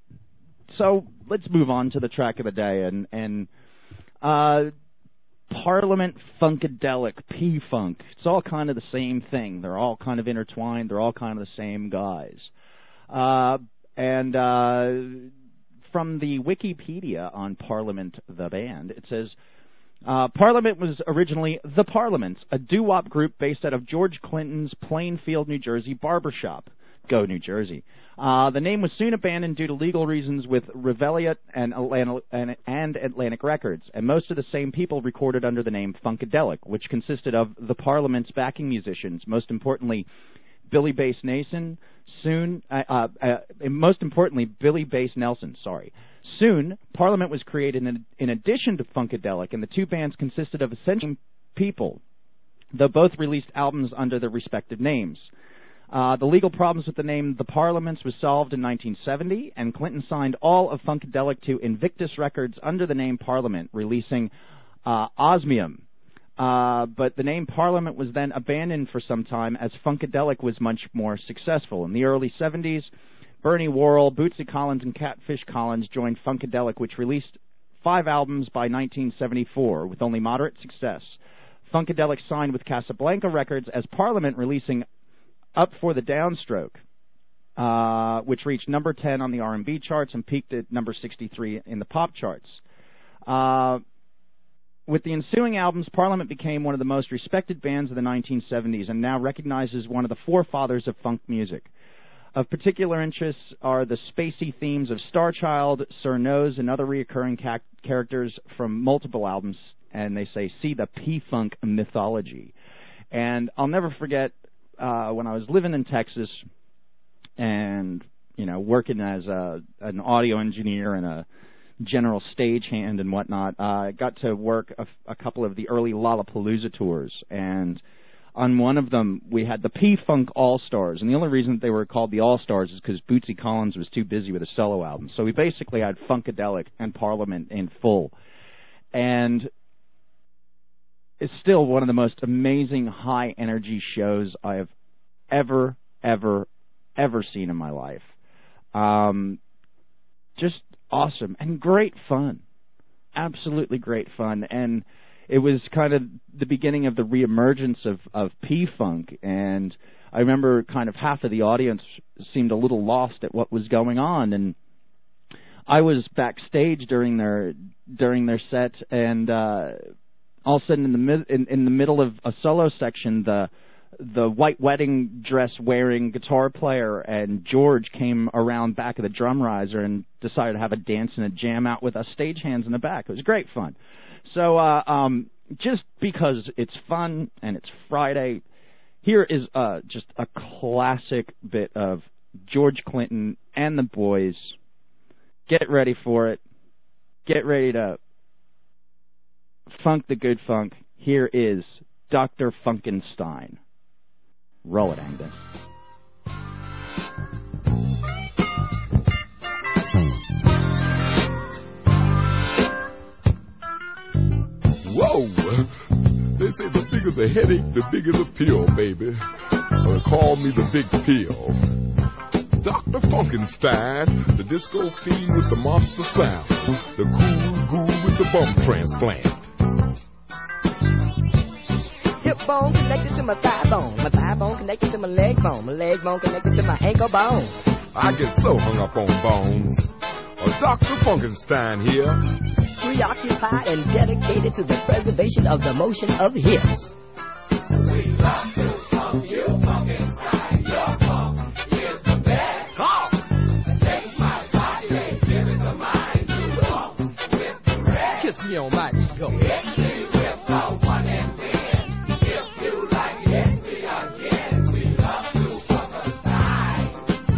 so let's move on to the track of the day, and and uh, Parliament Funkadelic, P-Funk. It's all kind of the same thing. They're all kind of intertwined. They're all kind of the same guys. Uh, And uh, from the Wikipedia on Parliament, the band, it says, uh, Parliament was originally The Parliaments, a doo-wop group based out of George Clinton's Plainfield, New Jersey barbershop. Go, New Jersey. Uh, the name was soon abandoned due to legal reasons with Revelia and, Atlanta, and, and Atlantic Records, and most of the same people recorded under the name Funkadelic, which consisted of The Parliament's backing musicians, most importantly, Billy Bass Nason, soon, uh, uh, uh, most importantly, Billy Bass Nelson, sorry. Soon, Parliament was created in, in addition to Funkadelic, and the two bands consisted of essentially people, though both released albums under their respective names. Uh, the legal problems with the name The Parliaments was solved in nineteen seventy, and Clinton signed all of Funkadelic to Invictus Records under the name Parliament, releasing uh, Osmium. Uh, but the name Parliament was then abandoned for some time as Funkadelic was much more successful. In the early seventies, Bernie Worrell, Bootsy Collins, and Catfish Collins joined Funkadelic, which released five albums by nineteen seventy-four with only moderate success. Funkadelic signed with Casablanca Records as Parliament, releasing Up for the Downstroke, uh, which reached number ten on the R and B charts and peaked at number sixty-three in the pop charts. Uh, With the ensuing albums, Parliament became one of the most respected bands of the nineteen seventies and now recognized as one of the forefathers of funk music. Of particular interest are the spacey themes of Starchild, Sir Nose, and other reoccurring ca- characters from multiple albums, and they say, see the P-Funk mythology. And I'll never forget uh, when I was living in Texas and, you know, working as a, an audio engineer and a general stagehand and whatnot, uh, I got to work a, a couple of the early Lollapalooza tours, and on one of them we had the P-Funk All-Stars, and the only reason that they were called the All-Stars is because Bootsy Collins was too busy with a solo album. So we basically had Funkadelic and Parliament in full, and it's still one of the most amazing high-energy shows I have ever, ever, ever seen in my life. Um, just awesome and great fun, absolutely great fun. And it was kind of the beginning of the reemergence of, of P-Funk, and I remember kind of half of the audience seemed a little lost at what was going on, and I was backstage during their during their set, and uh, all of a sudden in the mid, in, in the middle of a solo section, the the white wedding dress wearing guitar player and George came around back of the drum riser and decided to have a dance and a jam out with us stagehands in the back. It was great fun. So uh, um, just because it's fun and it's Friday, here is uh, just a classic bit of George Clinton and the boys. Get ready for it. Get ready to funk the good funk. Here is Doctor Funkenstein. Roll it, Angus. Whoa! They say the bigger the headache, the bigger the pill, baby. So they call me the big pill. Doctor Funkenstein, the disco fiend with the monster sound, the cool ghoul with the bum transplant. Hip bone connected to my thigh bone, my thigh bone connected to my leg bone, my leg bone connected to my ankle bone. I get so hung up on bones. Oh, Doctor Funkenstein here. Preoccupied and dedicated to the preservation of the motion of hips. We love to funk you, Funkenstein, your funk is the best. Talk! Take my body and give it to mine to walk with the rest. Kiss me on my ego. Hit me with the one and then. If you like it, we again. We love to Funkenstein.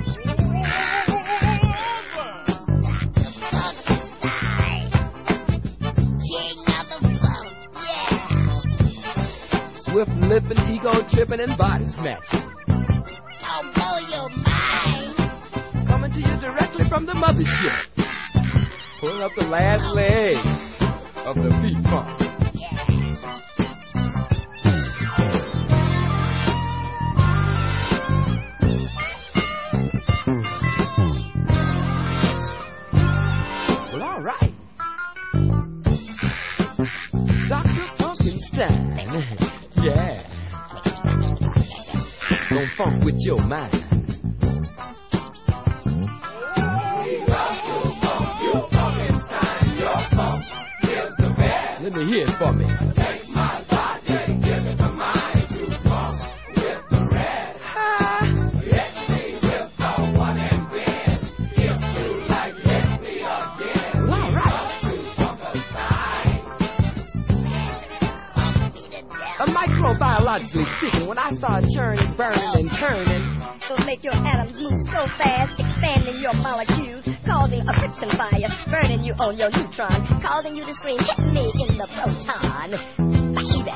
King of the funk, yeah. Swift lipping, ego tripping, and body snatching. I'll blow your mind. Coming to you directly from the mothership. Pulling up the last leg of the P-Funk. Well, all right. Doctor Funkenstein. Yeah. Don't funk with your mind. Let me hear it for me. Take my body and give it to mine to funk with the rest. Ah. Hit me with the one and then. If you like, hit me again. Well, all right. A microbiologically speaking, when I start churning, burning, and turning, It'll make your atoms move so fast, expanding your molecules, causing a friction fire, burning you on your neutron, causing you to scream, hit me in the proton. Baby.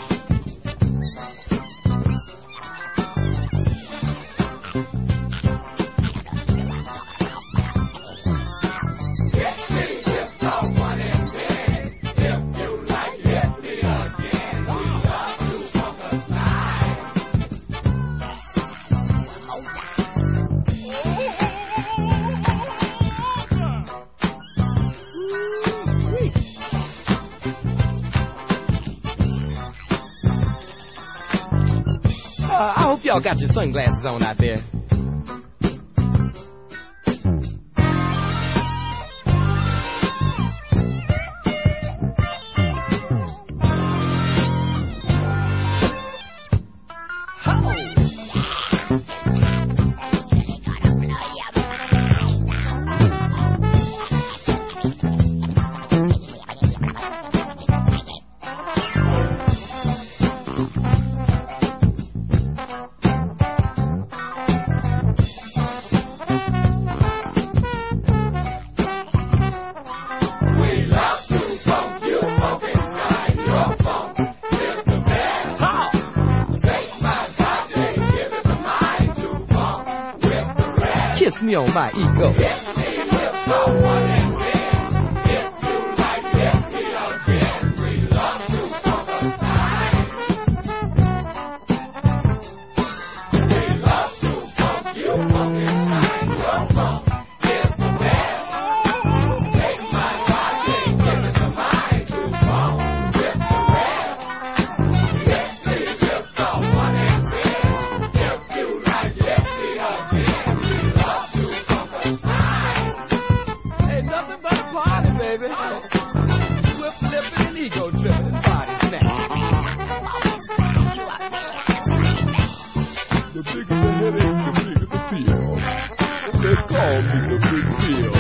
Y'all got your sunglasses on out there. Me on my ego. baby. Swift flipping and ego tripping and body snatching. The bigger the headache, the bigger the pill. They call me the big pill.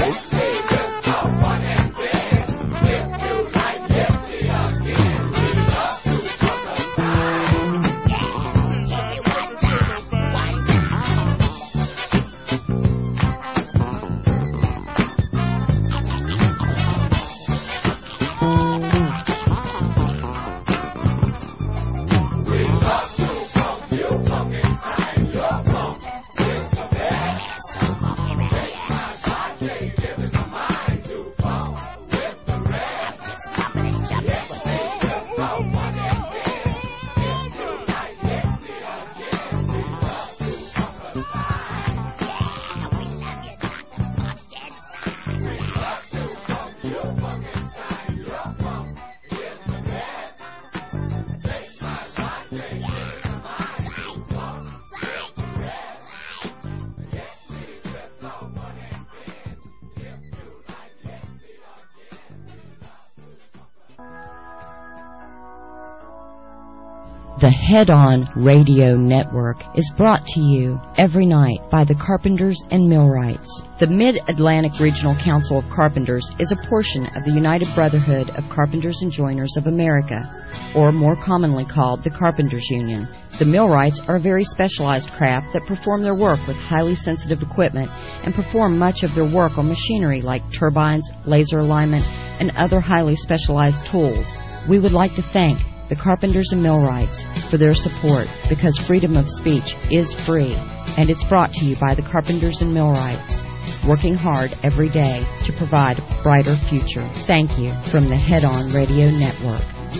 The Head On Radio Network is brought to you every night by the Carpenters and Millwrights. The Mid-Atlantic Regional Council of Carpenters is a portion of the United Brotherhood of Carpenters and Joiners of America, or more commonly called the Carpenters Union. The Millwrights are a very specialized craft that perform their work with highly sensitive equipment and perform much of their work on machinery like turbines, laser alignment, and other highly specialized tools. We would like to thank the Carpenters and Millwrights for their support, because freedom of speech is free, and it's brought to you by the Carpenters and Millwrights, working hard every day to provide a brighter future. Thank you from the Head On Radio Network.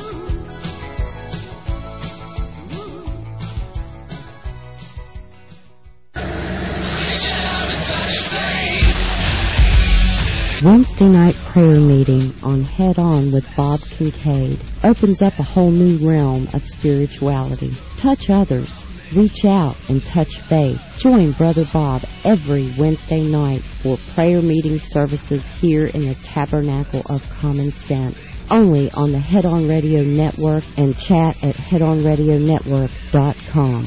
Wednesday night prayer meeting on Head On with Bob Kincaid opens up a whole new realm of spirituality. Touch others, reach out, and touch faith. Join Brother Bob every Wednesday night for prayer meeting services here in the Tabernacle of Common Sense. Only on the Head On Radio Network, and chat at head on radio network dot com.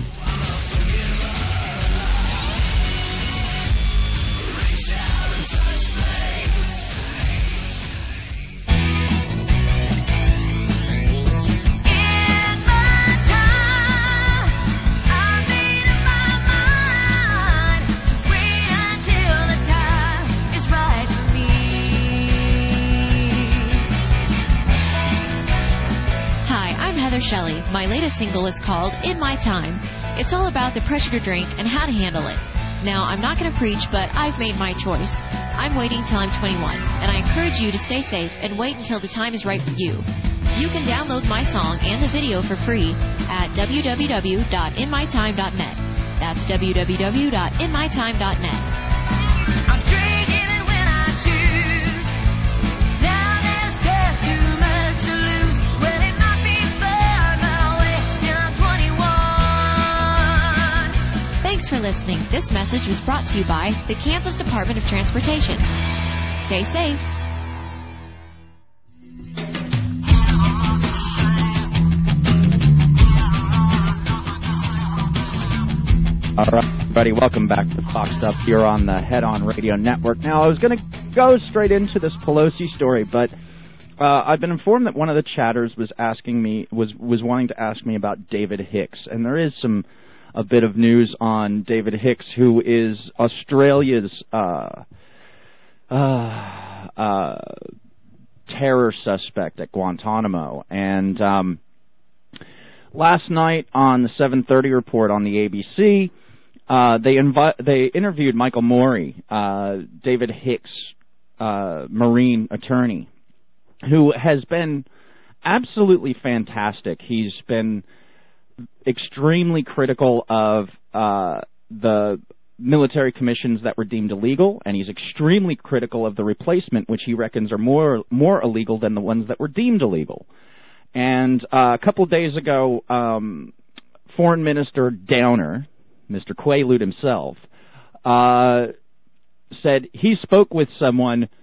Shelley. My latest single is called In My Time. It's all about the pressure to drink and how to handle it. Now, I'm not going to preach, but I've made my choice. I'm waiting till I'm twenty-one, and I encourage you to stay safe and wait until the time is right for you. You can download my song and the video for free at w w w dot in my time dot net. That's w w w dot in my time dot net. I'm drinking it when I choose. Now there's just too much to lose. Well, it might be fun, but I'll wait till I'm twenty-one. Thanks for listening. This message was brought to you by the Kansas Department of Transportation. Stay safe. All right, everybody, welcome back to Foxed Up here on the Head On Radio Network. Now, I was going to go straight into this Pelosi story, but uh, I've been informed that one of the chatters was asking me was was wanting to ask me about David Hicks, and there is some a bit of news on David Hicks, who is Australia's uh, uh, uh, terror suspect at Guantanamo, and um, last night on the seven thirty report on the A B C. Uh, they invi- they interviewed Michael Morey, uh, David Hicks' uh, Marine attorney, who has been absolutely fantastic. He's been extremely critical of uh, the military commissions that were deemed illegal, and he's extremely critical of the replacement, which he reckons are more more illegal than the ones that were deemed illegal. And uh, a couple of days ago, um, Foreign Minister Downer, Mister Quaalude himself, uh, said he spoke with someone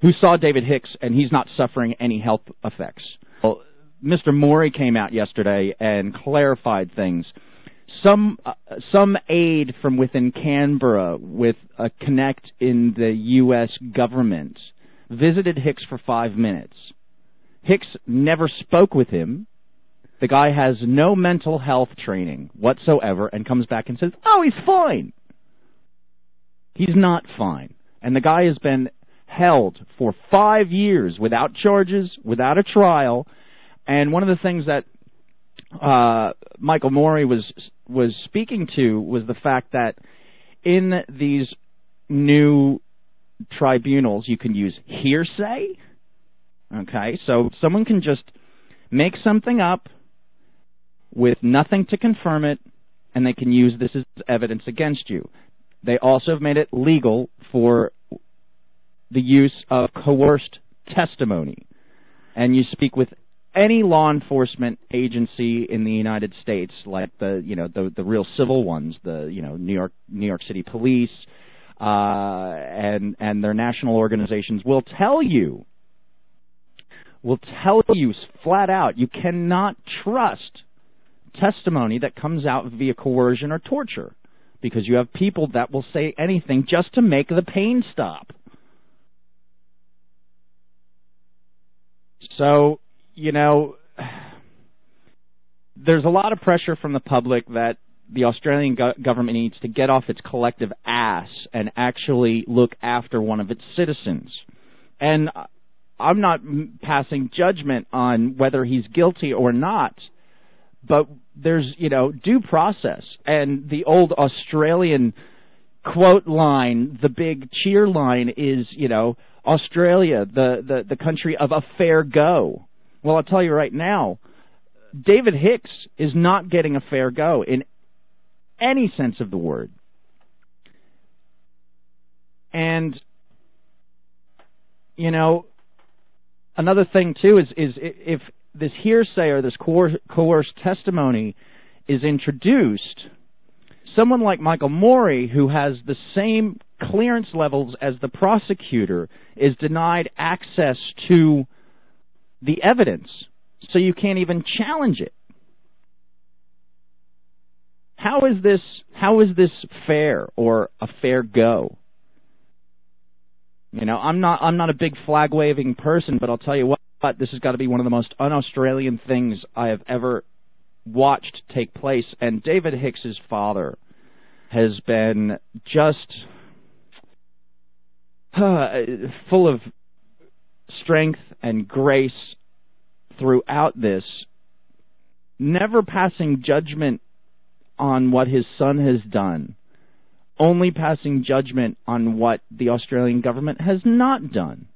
who saw David Hicks, and he's not suffering any health effects. Well, Mister Morey came out yesterday and clarified things. Some uh, some aide from within Canberra with a connect in the U S government visited Hicks for five minutes. Hicks never spoke with him. The guy has no mental health training whatsoever and comes back and says, oh, he's fine. He's not fine. And the guy has been held for five years without charges, without a trial. And one of the things that uh, Michael Morey was was speaking to was the fact that in these new tribunals you can use hearsay. Okay, so someone can just make something up with nothing to confirm it, and they can use this as evidence against you. They also have made it legal for the use of coerced testimony. And you speak with any law enforcement agency in the United States, like the you know the the real civil ones, the you know New York New York City Police, uh, and and their national organizations will tell you will tell you flat out you cannot trust testimony that comes out via coercion or torture, because you have people that will say anything just to make the pain stop. So, you know, there's a lot of pressure from the public that the Australian go- government needs to get off its collective ass and actually look after one of its citizens. And I'm not passing judgment on whether he's guilty or not, but there's, you know, due process. And the old Australian quote line, the big cheer line is, you know, Australia, the, the, the country of a fair go. Well, I'll tell you right now, David Hicks is not getting a fair go in any sense of the word. And, you know, another thing, too, is, is if this hearsay or this coer- coerced testimony is introduced, someone like Michael Morey, who has the same clearance levels as the prosecutor, is denied access to the evidence, so you can't even challenge it. How is this, how is this fair or a fair go? You know, I'm not I'm not a big flag-waving person, but I'll tell you what, this has got to be one of the most un-Australian things I have ever watched take place. And David Hicks's father has been just uh, full of strength and grace throughout this, never passing judgment on what his son has done, only passing judgment on what the Australian government has not done.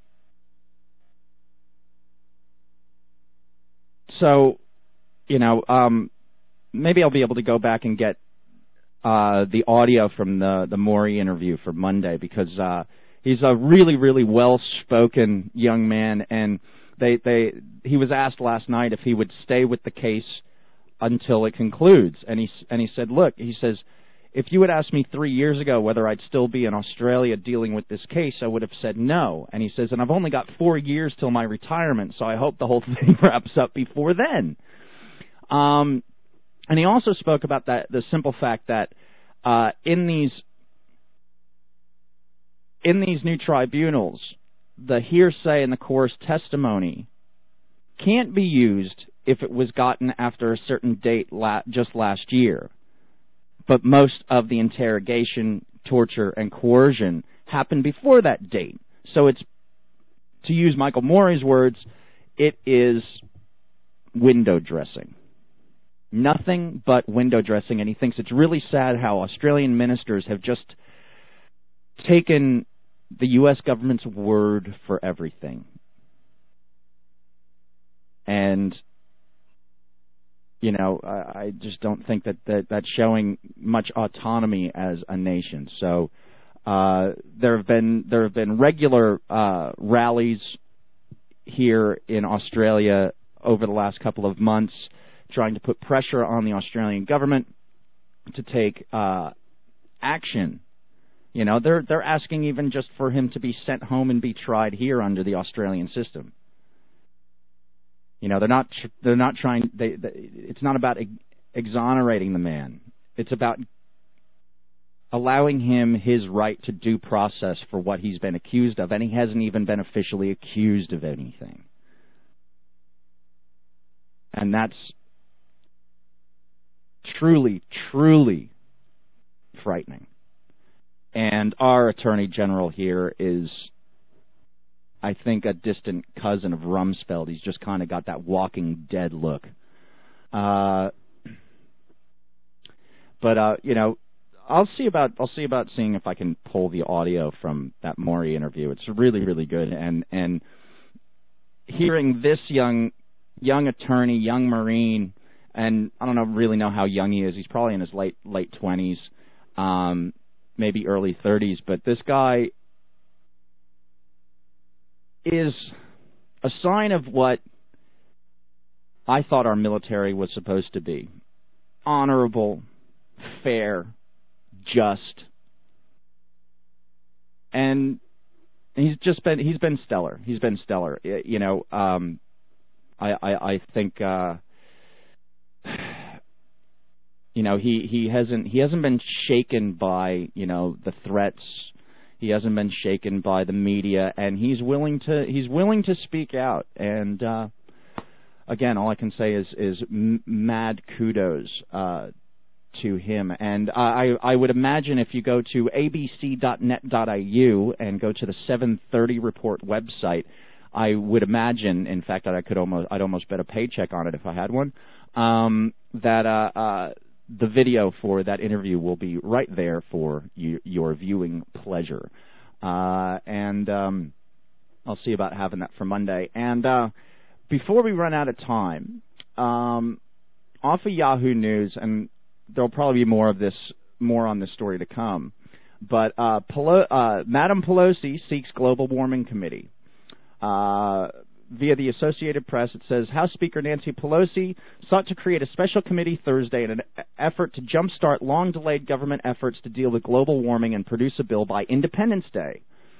So, you know, um, maybe I'll be able to go back and get uh, the audio from the, the Morey interview for Monday, because uh, he's a really, really well-spoken young man, and they, they, he was asked last night if he would stay with the case until it concludes, and he, and he said, look, he says, if you had asked me three years ago whether I'd still be in Australia dealing with this case, I would have said no. And he says, and I've only got four years till my retirement, so I hope the whole thing wraps up before then. Um, and he also spoke about that the simple fact that uh, in these in these new tribunals, the hearsay and the coerced testimony can't be used if it was gotten after a certain date la- just last year. But most of the interrogation, torture, and coercion happened before that date. So it's, to use Michael Morey's words, it is window dressing. Nothing but window dressing, and he thinks it's really sad how Australian ministers have just taken the U S government's word for everything. And, you know, I, I just don't think that, that that's showing much autonomy as a nation. So uh, there have been there have been regular uh, rallies here in Australia over the last couple of months, trying to put pressure on the Australian government to take uh, action You know, they're they're asking even just for him to be sent home and be tried here under the Australian system. You know, they're not they're not trying. They, they, it's not about ex- exonerating the man. It's about allowing him his right to due process for what he's been accused of, and he hasn't even been officially accused of anything. And that's truly, truly frightening. And our Attorney General here is, I think, a distant cousin of Rumsfeld. He's just kind of got that Walking Dead look. Uh, but, uh, you know, I'll see about I'll see about seeing if I can pull the audio from that Maury interview. It's really, really good. And and hearing this young young attorney, young Marine, and I don't know really know how young he is. He's probably in his late late twenties, um, maybe early thirties. But this guy is a sign of what I thought our military was supposed to be: honorable, fair, just, and he's just been he's been stellar. He's been stellar. You know, um, I, I I think uh, you know he, he hasn't he hasn't been shaken by you know the threats. He hasn't been shaken by the media, and he's willing to he's willing to speak out. And uh, again, all I can say is is m- mad kudos Uh, to him. And I, I would imagine if you go to a b c dot net dot i u and go to the seven thirty report website, I would imagine, in fact, that I could almost I'd almost bet a paycheck on it if I had one, um, that uh, uh, the video for that interview will be right there for you, your viewing pleasure. Uh, and um, I'll see about having that for Monday. And uh, before we run out of time, um, off of Yahoo News, and there'll probably be more of this, more on this story to come. But uh, Pelo- uh, Madam Pelosi seeks global warming committee. Uh, via the Associated Press, it says House Speaker Nancy Pelosi sought to create a special committee Thursday in an effort to jumpstart long-delayed government efforts to deal with global warming and produce a bill by Independence Day.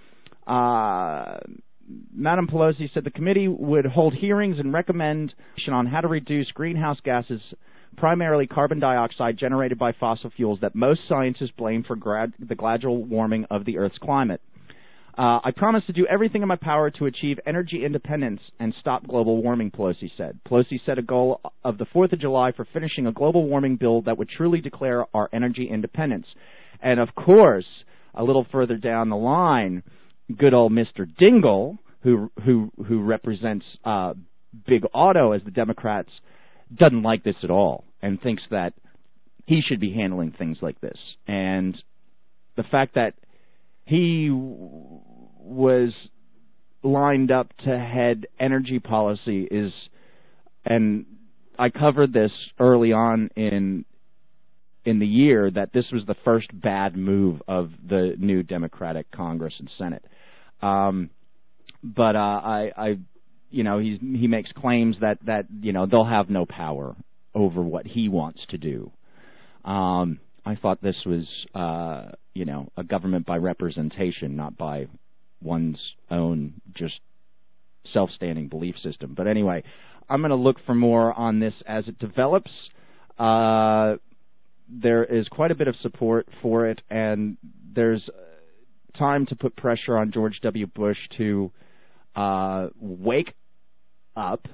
Uh, Madam Pelosi said the committee would hold hearings and recommend on how to reduce greenhouse gases, primarily carbon dioxide generated by fossil fuels that most scientists blame for grad- the gradual warming of the Earth's climate. Uh, I promise to do everything in my power to achieve energy independence and stop global warming, Pelosi said. Pelosi set a goal of the fourth of July for finishing a global warming bill that would truly declare our energy independence. And, of course, a little further down the line, good old Mister Dingell, who who who represents uh, Big Auto as the Democrats, doesn't like this at all and thinks that he should be handling things like this. And the fact that he w- was lined up to head energy policy is, and I covered this early on in in the year, that this was the first bad move of the new Democratic Congress and Senate. Um, but uh, I, I, you know, he's, he makes claims that, that, you know, they'll have no power over what he wants to do. Um, I thought this was, uh, you know, a government by representation, not by one's own just self-standing belief system. But anyway, I'm going to look for more on this as it develops. Uh, there is quite a bit of support for it, and there's time to put pressure on George W. Bush to uh, wake up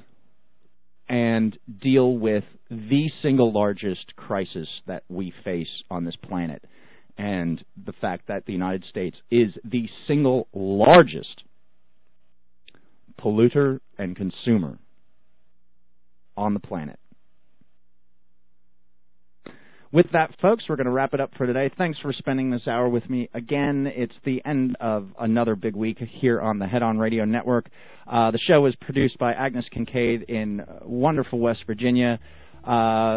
and deal with the single largest crisis that we face on this planet, and the fact that the United States is the single largest polluter and consumer on the planet. With that, folks, we're going to wrap it up for today. Thanks for spending this hour with me. Again, it's the end of another big week here on the Head On Radio Network. Uh, the show was produced by Agnes Kincaid in wonderful West Virginia. Uh,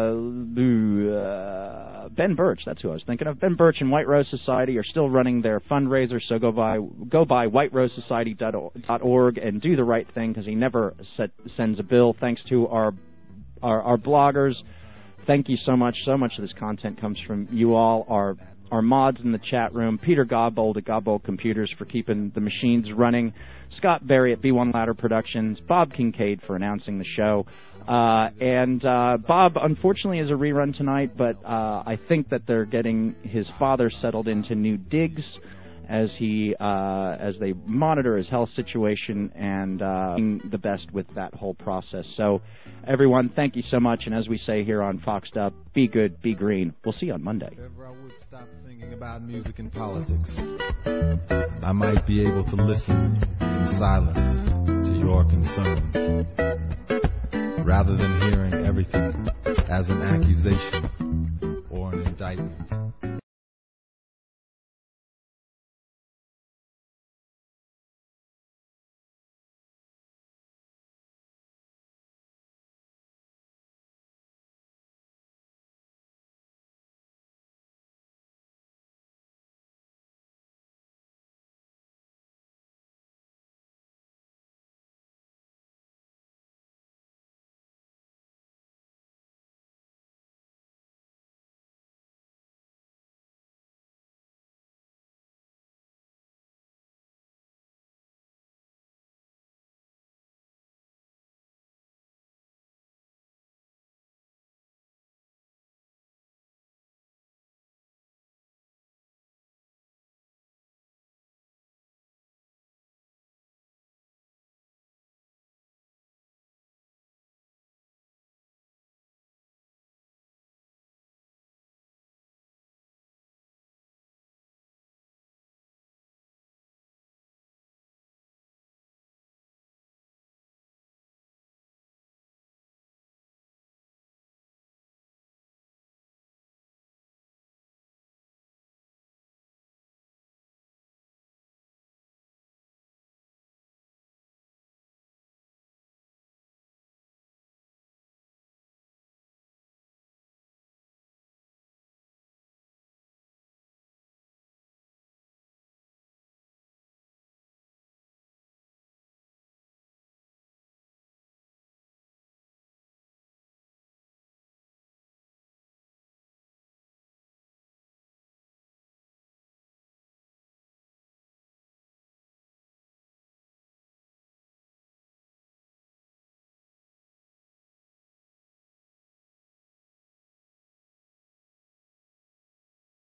uh, Ben Birch, that's who I was thinking of. Ben Birch and White Rose Society are still running their fundraiser, so go by go by white rose society dot org and do the right thing, because he never set, sends a bill. Thanks to our, our our bloggers. Thank you so much. So much of this content comes from you all, our our mods in the chat room, Peter Godbold at Godbold Computers for keeping the machines running, Scott Berry at B one Ladder Productions, Bob Kincaid for announcing the show. Uh, and uh, Bob, unfortunately, is a rerun tonight, but uh, I think that they're getting his father settled into new digs as he uh, as they monitor his health situation and uh, doing the best with that whole process. So, everyone, thank you so much. And as we say here on Foxed Up, be good, be green. We'll see you on Monday. If ever I would stop thinking about music and politics, I might be able to listen in silence to your concerns, rather than hearing everything as an accusation or an indictment.